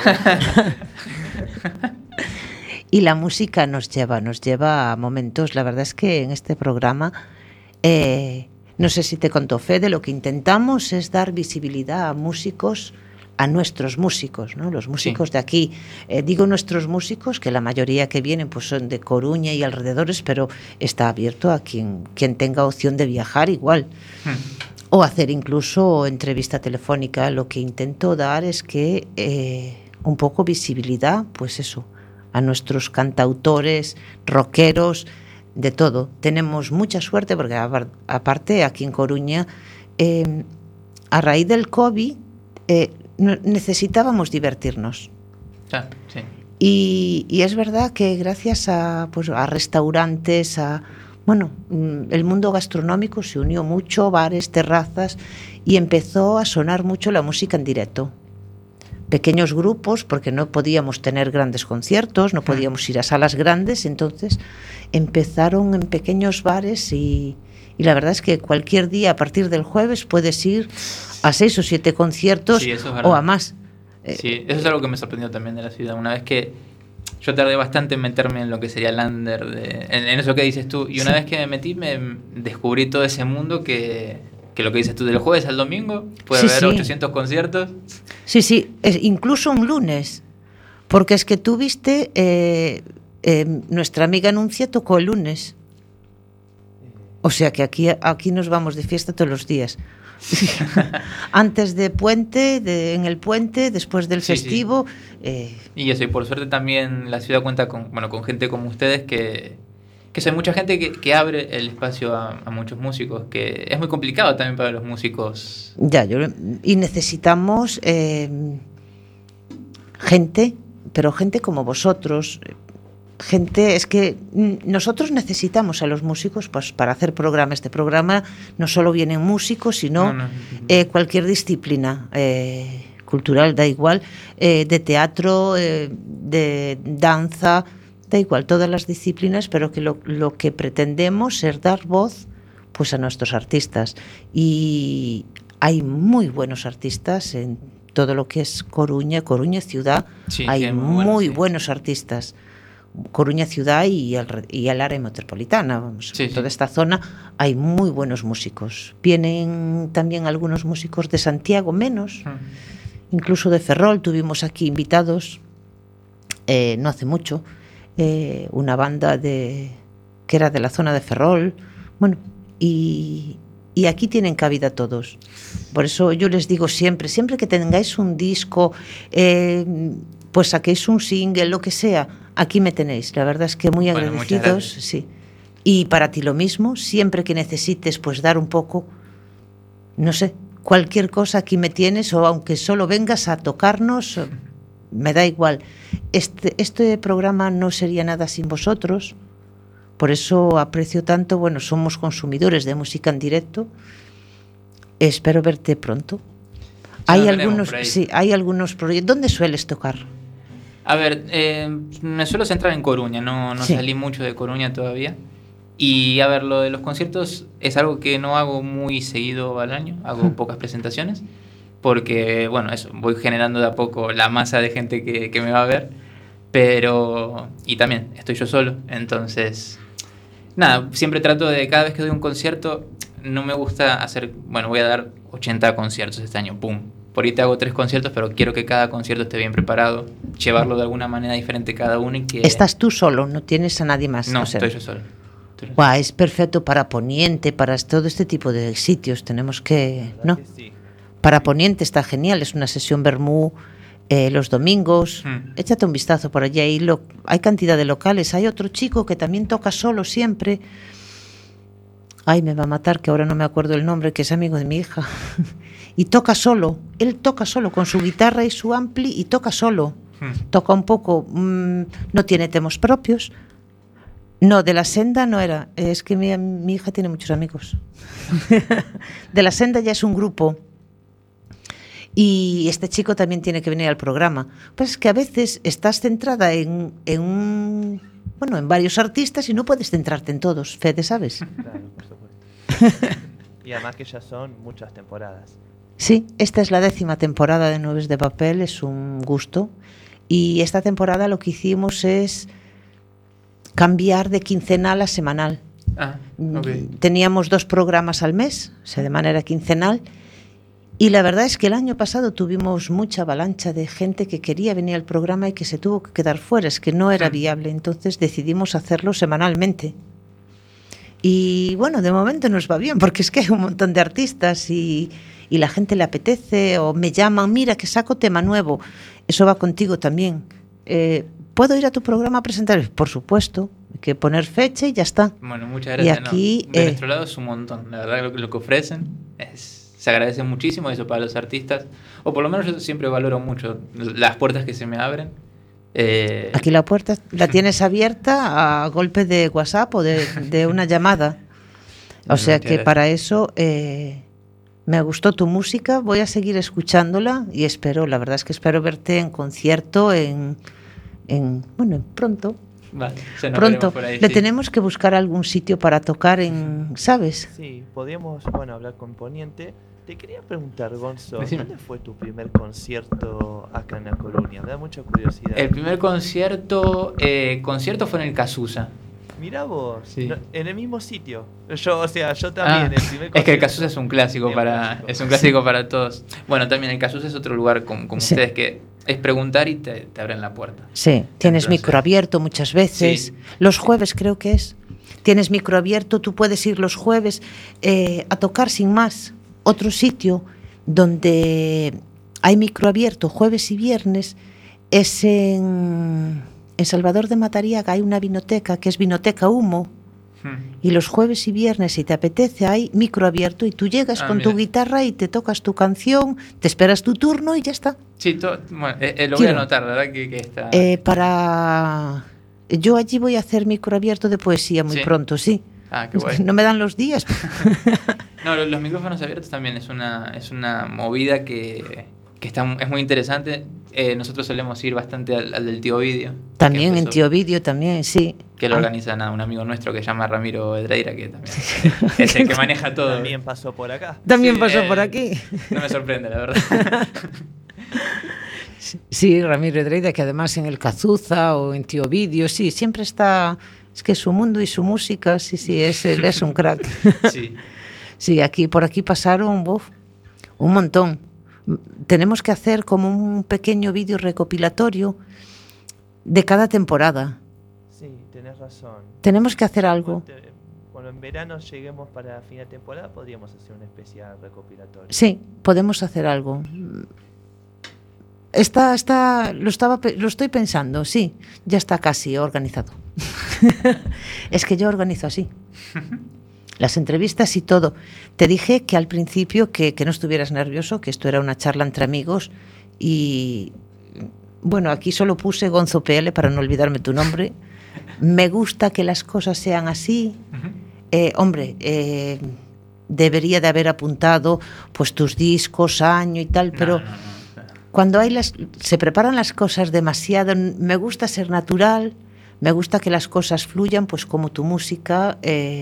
Y la música nos lleva a momentos. La verdad es que en este programa, no sé si te contó Fede, lo que intentamos es dar visibilidad a músicos, a nuestros músicos, ¿no? Los músicos Sí. de aquí. Digo nuestros músicos, que la mayoría que vienen pues son de Coruña y alrededores, pero está abierto a quien tenga opción de viajar igual. O hacer incluso entrevista telefónica. Lo que intento dar es que un poco visibilidad, pues eso, a nuestros cantautores, rockeros, de todo. Tenemos mucha suerte porque aparte aquí en Coruña, a raíz del COVID, necesitábamos divertirnos. Ya, sí. Y es verdad que gracias a restaurantes, bueno, el mundo gastronómico se unió mucho, bares, terrazas, y empezó a sonar mucho la música en directo. Pequeños grupos, porque no podíamos tener grandes conciertos, no podíamos ir a salas grandes, entonces empezaron en pequeños bares y la verdad es que cualquier día a partir del jueves puedes ir a 6 o 7 conciertos, Sí, eso es verdad. o a más. Sí, eso es algo que me sorprendió también de la ciudad. Una vez que yo tardé bastante en meterme en lo que sería el under, en eso que dices tú, y una vez que me metí me descubrí todo ese mundo que lo que dices tú, del jueves al domingo puede Sí, haber sí. 800 conciertos. Sí, incluso un lunes, porque es que tú viste, nuestra amiga Nuncia tocó el lunes, o sea que aquí nos vamos de fiesta todos los días. Antes de puente, en el puente, después del Sí, festivo. Y eso, y por suerte también la ciudad cuenta con gente como ustedes que hay mucha gente que abre el espacio a muchos músicos, que es muy complicado también para los músicos. Y necesitamos gente, pero gente como vosotros. Gente, es que nosotros necesitamos a los músicos pues, para hacer programa. Este programa no solo vienen músicos, sino cualquier disciplina cultural, da igual, de teatro, de danza, da igual, todas las disciplinas, pero que lo que pretendemos es dar voz pues, a nuestros artistas. Y hay muy buenos artistas en todo lo que es Coruña ciudad, Sí, hay sí, muy bueno, sí. buenos artistas. Coruña ciudad y el área metropolitana, vamos, Sí, en toda sí. esta zona hay muy buenos músicos. Vienen también algunos músicos de Santiago, menos, incluso de Ferrol. Tuvimos aquí invitados no hace mucho, una banda que era de la zona de Ferrol. Bueno, y aquí tienen cabida todos. Por eso yo les digo siempre que tengáis un disco, pues saquéis un single, lo que sea, aquí me tenéis. La verdad es que muy Bueno, muchas agradecidos. gracias. Sí. Y para ti lo mismo, siempre que necesites pues dar un poco, no sé, cualquier cosa, aquí me tienes, o aunque solo vengas a tocarnos, me da igual. Este programa no sería nada sin vosotros, por eso aprecio tanto, bueno, somos consumidores de música en directo. Espero verte pronto. Ya Hay nos veremos algunos, por ahí. sí, hay algunos proyectos. ¿Dónde sueles tocar? A ver, me suelo centrar en Coruña, no Sí. salí mucho de Coruña todavía. Y a ver, lo de los conciertos es algo que no hago muy seguido al año, hago pocas presentaciones, porque, bueno, eso, voy generando de a poco la masa de gente que me va a ver, pero... Y también estoy yo solo, entonces... Nada, siempre trato de, cada vez que doy un concierto, no me gusta hacer, bueno, voy a dar 80 conciertos este año, pum. Por ahí te hago 3 conciertos, pero quiero que cada concierto esté bien preparado, llevarlo de alguna manera diferente cada uno y que... Estás tú solo, no tienes a nadie más. No, o sea, estoy yo solo. Buah, es perfecto para Poniente, para todo este tipo de sitios. Tenemos que, ¿no? Que sí. Para Poniente está genial, es una sesión vermú los domingos. Échate un vistazo por allí. Hay cantidad de locales. Hay otro chico que también toca solo siempre. Ay, me va a matar, que ahora no me acuerdo el nombre, que es amigo de mi hija. Y toca solo. Él toca solo con su guitarra y su ampli y toca solo. Toca un poco. No tiene temas propios. No, de la Senda no era. Es que mi hija tiene muchos amigos. De la Senda ya es un grupo. Y este chico también tiene que venir al programa. Pues es que a veces estás centrada en varios artistas y no puedes centrarte en todos, Fede, ¿sabes? Claro, por supuesto. Y además que ya son muchas temporadas. Sí, esta es la 10ª temporada de Nubes de Papel, es un gusto. Y esta temporada lo que hicimos es cambiar de quincenal a semanal. Okay. Teníamos 2 programas al mes, o sea, de manera quincenal. Y la verdad es que el año pasado tuvimos mucha avalancha de gente que quería venir al programa y que se tuvo que quedar fuera, es que no era viable, entonces decidimos hacerlo semanalmente. Y bueno, de momento nos va bien, porque es que hay un montón de artistas y la gente le apetece o me llaman, mira que saco tema nuevo, eso va contigo también. ¿Puedo ir a tu programa a presentar? Por supuesto, hay que poner fecha y ya está. Bueno, muchas gracias. Y aquí, de nuestro lado es un montón, la verdad lo que ofrecen se agradece muchísimo eso para los artistas, o por lo menos yo siempre valoro mucho las puertas que se me abren. Aquí la puerta la tienes abierta a golpe de WhatsApp o de una llamada. O sea que para eso me gustó tu música, voy a seguir escuchándola y la verdad es que espero verte en concierto pronto. Vale, pronto. Por ahí, Le sí. tenemos que buscar algún sitio para tocar ¿sabes? Sí, podríamos hablar con Poniente. Te quería preguntar, Gonzo, Decime. ¿dónde fue tu primer concierto acá en La Coruña? Me da mucha curiosidad. El primer concierto fue en el Cazuza. Mirá vos, Sí. no, en el mismo sitio. Yo también. El primer es que el concierto- Cazuza es un clásico para todos. Bueno, también el Cazuza es otro lugar como Sí. ustedes que es preguntar y te abren la puerta. Sí, tienes Entonces, micro abierto muchas veces. Sí. Los jueves creo que es. Tienes micro abierto, tú puedes ir los jueves a tocar sin más. Otro sitio donde hay micro abierto jueves y viernes es en Salvador de Matariaga. Hay una vinoteca que es Vinoteca Humo. Y los jueves y viernes, si te apetece, hay micro abierto y tú llegas con tu guitarra y te tocas tu canción, te esperas tu turno y ya está. Sí, lo voy a anotar, la verdad que está... Yo allí voy a hacer micro abierto de poesía muy pronto, sí. Ah, qué guay. No me dan los días. No, los micrófonos abiertos también es una movida que es muy interesante. Nosotros solemos ir bastante al del Tío Vídeo. También en Tío Vídeo, también, sí. Que lo organiza un amigo nuestro que se llama Ramiro Edreira, que también es el que maneja todo. También pasó por acá. También pasó por aquí. No me sorprende, la verdad. Sí, Ramiro Edreira, que además en el Cazuza o en Tío Vídeo, sí, siempre está... Es que su mundo y su música, sí, él es un crack. Sí. Sí, por aquí pasaron un montón. Tenemos que hacer como un pequeño vídeo recopilatorio de cada temporada. Sí, tenés razón. Tenemos que hacer algo. Cuando en verano lleguemos para fin de temporada, podríamos hacer un especial recopilatorio. Sí, podemos hacer algo. Lo estoy pensando, sí, ya está casi organizado. Es que yo organizo así. Las entrevistas y todo. Te dije que al principio que no estuvieras nervioso, que esto era una charla entre amigos y bueno, aquí solo puse Gonzo PL para no olvidarme tu nombre. Me gusta que las cosas sean así. Debería de haber apuntado pues tus discos, año y tal, pero cuando se preparan las cosas demasiado, me gusta ser natural, me gusta que las cosas fluyan, pues como tu música.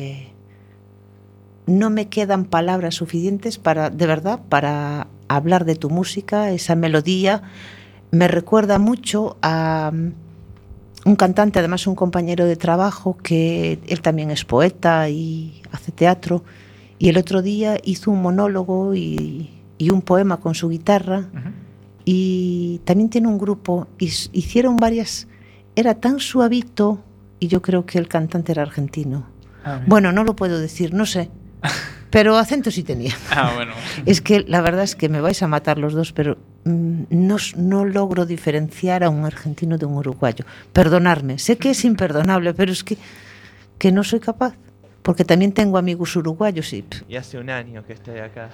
No me quedan palabras suficientes de verdad, para hablar de tu música. Esa melodía me recuerda mucho a un cantante, además un compañero de trabajo, que él también es poeta y hace teatro, y el otro día hizo un monólogo y un poema con su guitarra, y también tiene un grupo, hicieron varias, era tan suavito, y yo creo que el cantante era argentino. Bueno, no lo puedo decir, no sé. Pero acento sí tenía. Bueno. Es que la verdad es que me vais a matar los dos, pero no logro diferenciar a un argentino de un uruguayo. Perdonadme, sé que es imperdonable, pero es que no soy capaz. Porque también tengo amigos uruguayos y hace un año que estoy acá.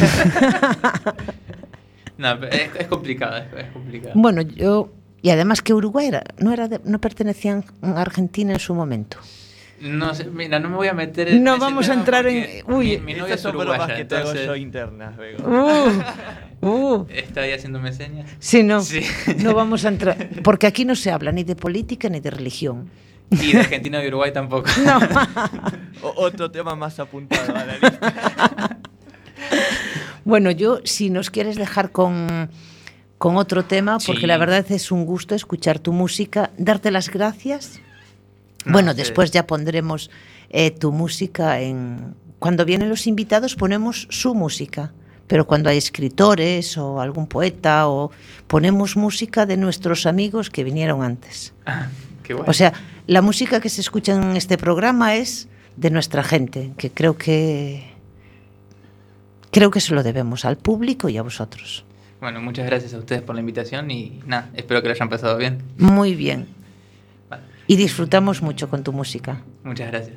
No, es complicado, es complicado. Bueno, y además que Uruguay no pertenecía a Argentina en su momento. No sé, mira, no me voy a meter en no ese vamos a tema entrar porque en... Uy, mi novia es uruguaya, que te hago entonces yo internas, Bego. ¿está ahí haciéndome señas? Sí, no, Sí. no vamos a entrar, porque aquí no se habla ni de política ni de religión. Y de Argentina y Uruguay tampoco. No. Otro tema más apuntado a la lista. Bueno, si nos quieres dejar con otro tema, porque sí. La verdad es un gusto escuchar tu música, darte las gracias. No, bueno, sí. Después ya pondremos tu música cuando vienen los invitados ponemos su música, pero cuando hay escritores o algún poeta ponemos música de nuestros amigos que vinieron antes. Qué guay. O sea, la música que se escucha en este programa es de nuestra gente, que creo que se lo debemos al público y a vosotros. Bueno, muchas gracias a ustedes por la invitación y nada, espero que lo hayan pasado bien. Muy bien. Vale. Y disfrutamos mucho con tu música. Muchas gracias.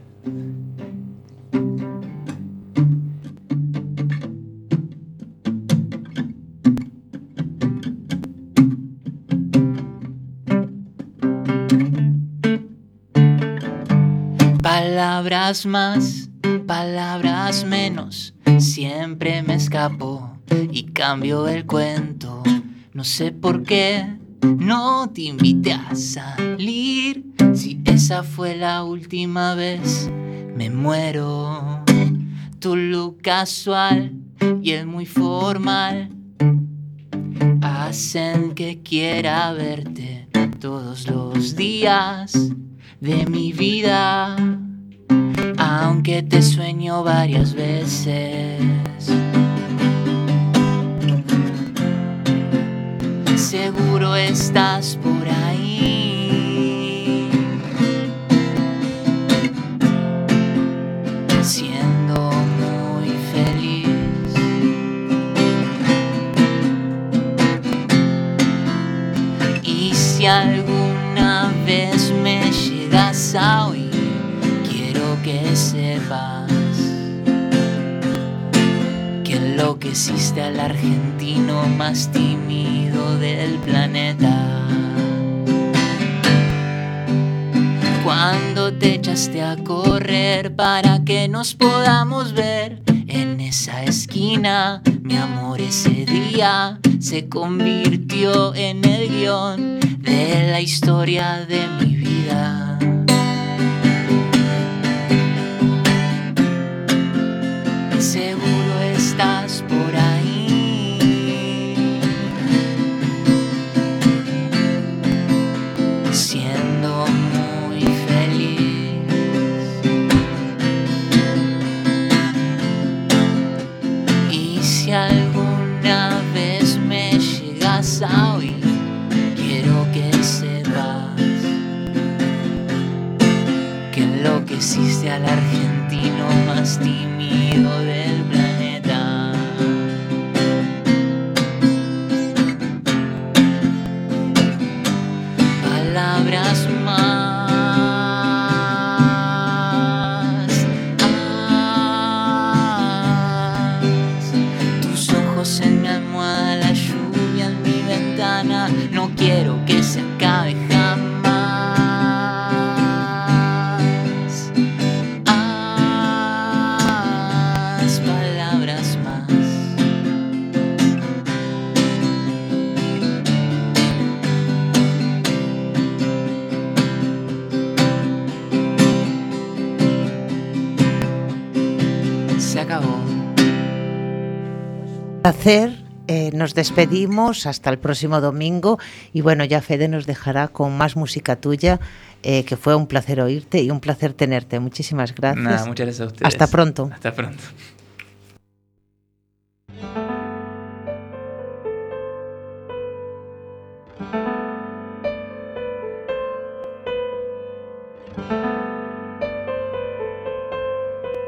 Palabras más, palabras menos, siempre me escapo y cambio el cuento. No sé por qué no te invité a salir. Si esa fue la última vez, me muero. Tu look casual y el muy formal hacen que quiera verte todos los días de mi vida, aunque te sueño varias veces. Seguro estás por ahí, siendo muy feliz. Y si alguna vez me llegas a oír, quiero que sepas que enloqueciste al argentino más tímido del planeta. Cuando te echaste a correr para que nos podamos ver en esa esquina, mi amor, ese día se convirtió en el guión de la historia de mi vida. Seguro estás por ahí, siendo muy feliz. Y si alguna vez me llegas a oír, quiero que sepas que enloqueciste al argentino más tímido del planeta. Palabras más, tus ojos en mi almohada, la lluvia en mi ventana. No quiero que se acabe jamás. Palabras más. Se acabó. Placer. Nos despedimos hasta el próximo domingo y bueno, ya Fede nos dejará con más música tuya, que fue un placer oírte y un placer tenerte. Muchísimas gracias. Nada, muchas gracias a ustedes. Hasta pronto. Hasta pronto.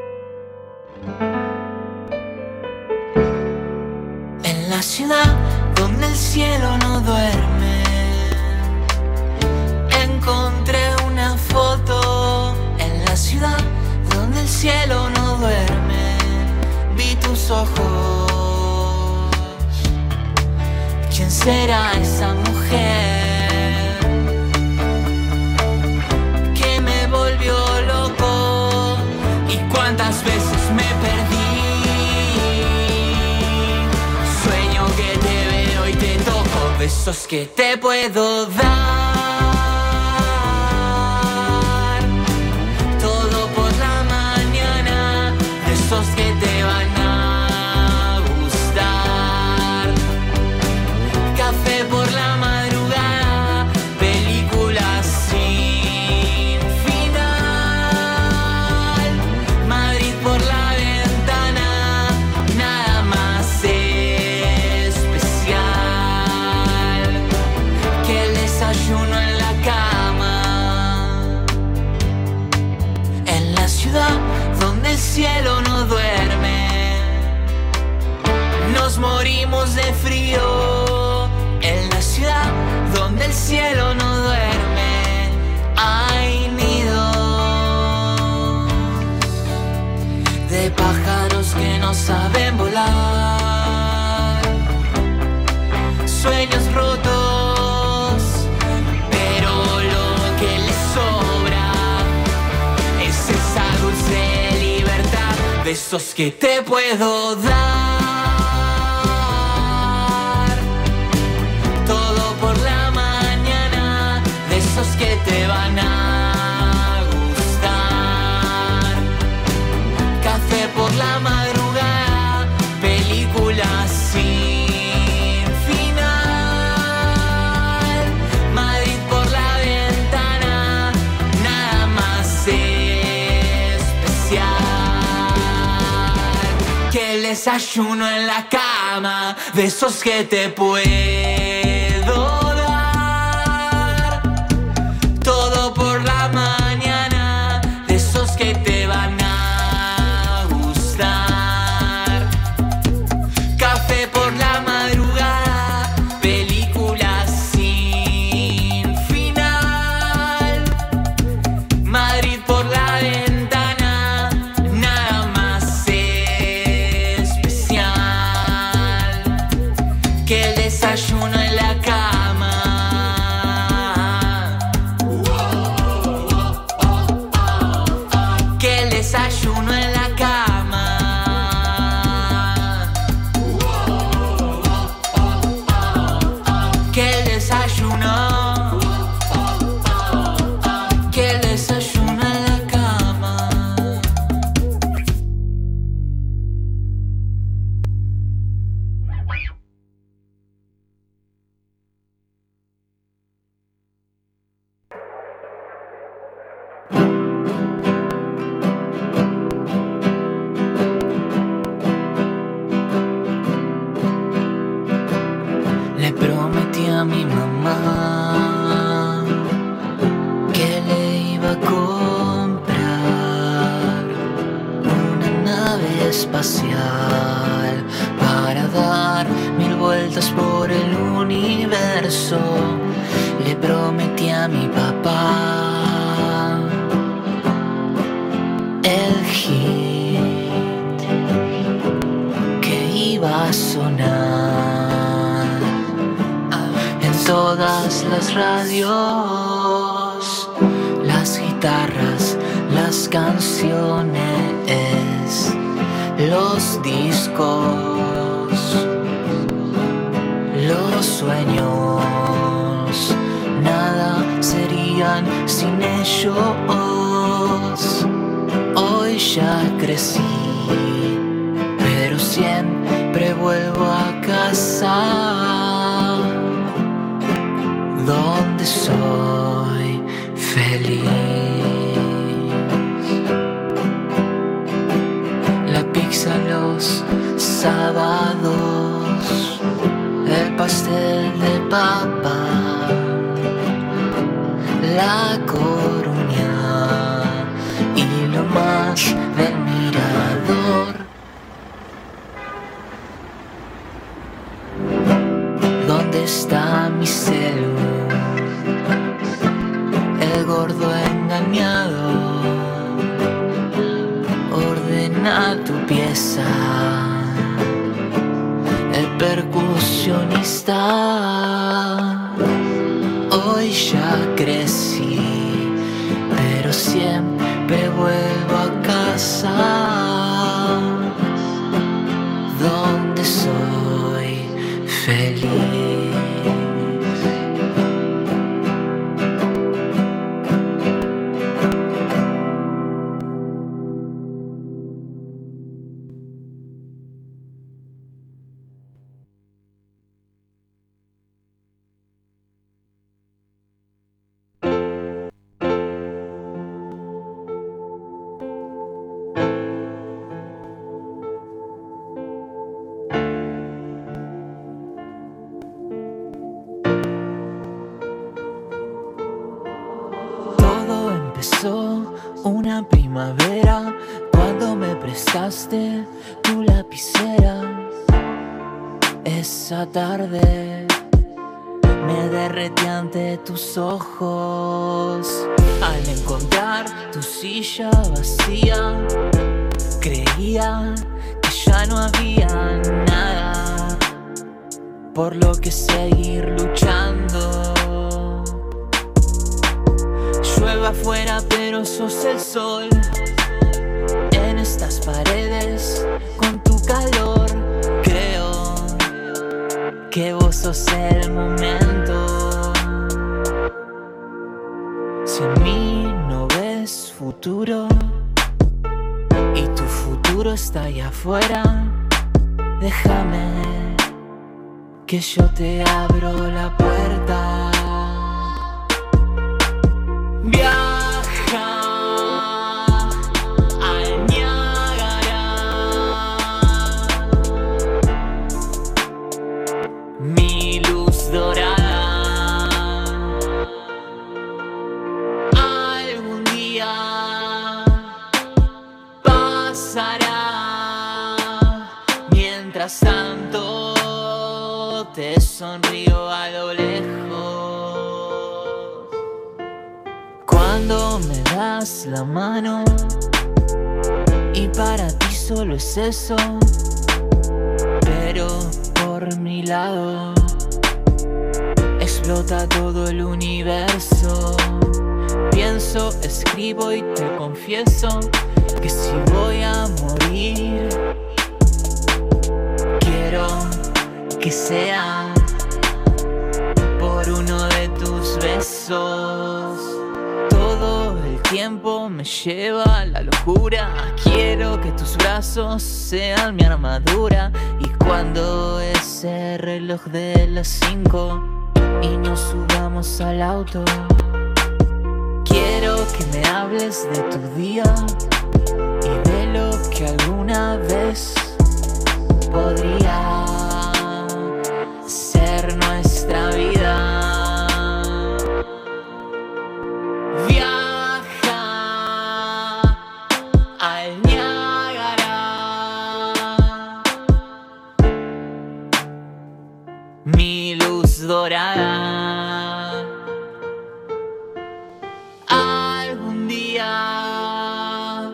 En la ciudad donde el cielo no duerme. Encontré una foto en la ciudad donde el cielo no duerme. Vi tus ojos. ¿Quién será esa mujer que me volvió loco? ¿Y cuántas veces me perdí? Sueño que te veo y te toco, besos que te puedo dar. Todo por la mañana, besos que te van a gustar. Café por la madrugada, películas sin final. Madrid por la ventana, nada más especial que el desayuno en la cama. En la ciudad donde el cielo no duerme, nos morimos de frío. En la ciudad donde el cielo no duerme, hay nidos de pájaros que no saben volar. Sueños rotos, pero lo que les sobra es esa dulce libertad. Besos que te puedo dar. Todo por la mañana, besos que te van a gustar. Café por la madrugada, películas sin final. Madrid por la ventana, nada más especial que el desayuno en la cama. Besos que te puedo dar. Todo por la mañana, besos que te van a gustar. Café por la madrugada, películas sin final. Madrid por la ventana, nada más especial que el desayuno en la cama. Que el desayuno en la cama. Que el desayuno. Que el desayuno en la cama. Le prometí a mi mamá que le iba a comprar una nave espacial para dar 1000 vueltas por el universo. Le prometí a mi papá el hit que iba a sonar en todas las radios, las guitarras, las canciones, los discos, los sueños, nada serían sin ellos. Hoy ya crecí, pero siempre vuelvo a casa, donde soy feliz. La pizza los sábados, el pastel de papa, la Coruña y lo más del Mirador. a mi celu, el gordo engañado ordena tu pieza, el percusionista. Hoy ya crecí, pero siempre vuelvo a casa, donde soy feliz. Una primavera cuando me prestaste tu lapicera. Esa tarde me derretí ante tus ojos al encontrar tu silla vacía. Creía que ya no había nada por lo que seguir luchando. Llueve afuera pero sos el sol en estas paredes con tu calor. Creo que vos sos el momento. Si en mí no ves futuro y tu futuro está allá afuera, déjame que yo te abro la puerta. Viaja al Niágara, mi luz dorada. Algún día pasará, mientras tanto te sonrío a lo lejos. Cuando me das la mano y para ti solo es eso, pero por mi lado explota todo el universo. Pienso, escribo y te confieso que si voy a morir, quiero que sea por uno de tus besos. Todo el tiempo me lleva a la locura. Quiero que tus brazos sean mi armadura. Y cuando ese reloj de las 5 y nos subamos al auto, quiero que me hables de tu día y de lo que alguna vez podría ser nuestra vida. Al Niágara, mi luz dorada. Algún día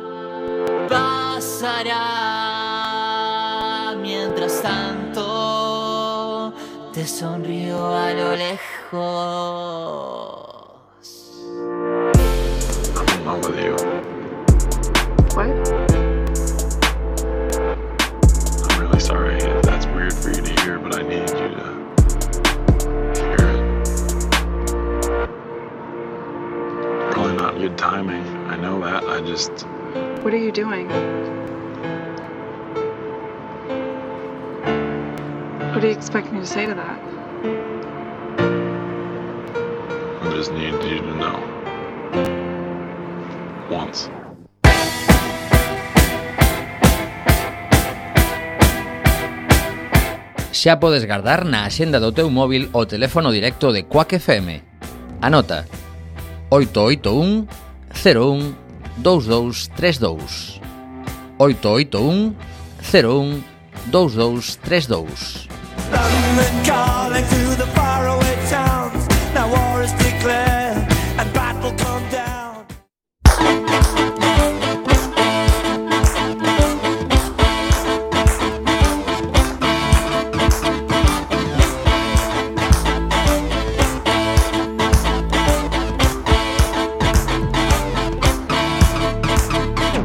pasará, mientras tanto te sonrío a lo lejos. I'm in love with you. What? I'm really sorry if that's weird for you to hear, but I needed you to hear it. Probably not good timing. I know that. I just... What are you doing? What do you expect me to say to that? I just needed you to know. Once. Xa podes guardar na axenda do teu móvil o teléfono directo de Quack FM. Anota 881 01 2232 881 01 2232. London calling to the faraway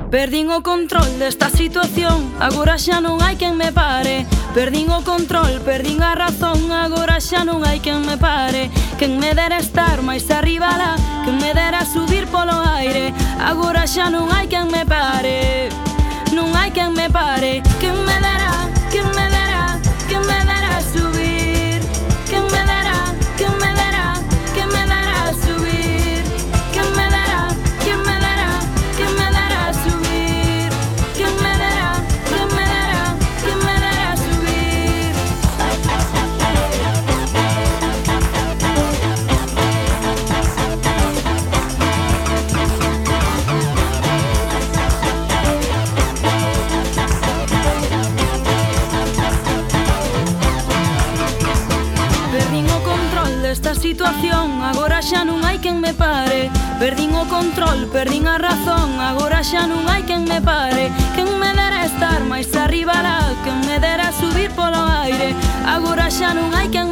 Perdín o control desta situación, agora xa non hai quen me pare. Perdín o control, perdín a razón, agora xa non hai quen me pare. Quen me dera estar máis arriba lá, quen me dera subir polo aire. Agora xa non hai quen me pare, non hai quen me pare. Quen me dera, quen me dera, quen me dera subir. Quen me dera, quen me dera, quen me dera subir. Quen me dera, quen me dera, quen me dera subir. Quen me dera, quen me dera, quen me dera subir. Perdín o control desta situación, agora xa non hai quen me pare. Perdín o control, perdín a razón, agora xa non hai quen me pare. Quen me dera estar máis arriba lá, quen me dera subir polo aire. Agora xa non hai quen